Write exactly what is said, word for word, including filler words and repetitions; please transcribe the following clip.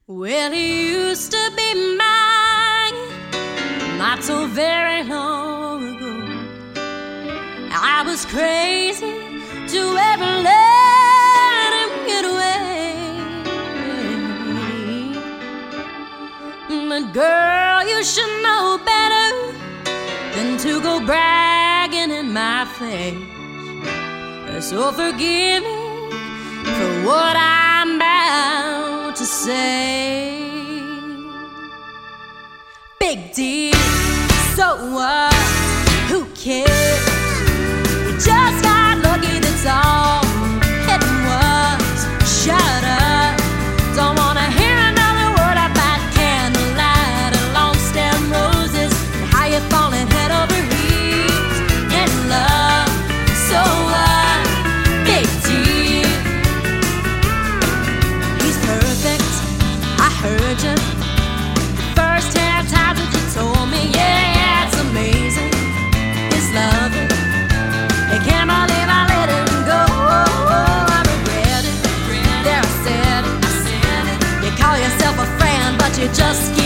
Well, he used to be mine not so very long ago. I was crazy to ever let him get away. But girl, you should know better than to go bragging in my face. So forgive me for what I'm about to say. Big deal, so what? Who cares? You just got lucky, that's all it was. Shut up, don't wanna hear another word about candlelight and long stem roses and how you're falling head over heels in love. So what? Big deal. He's perfect, I heard you the first ten times that you told me. Yeah, yeah, it's amazing, his love. I can't believe I let him go. I regret it. There I said it. You call yourself a friend, but you just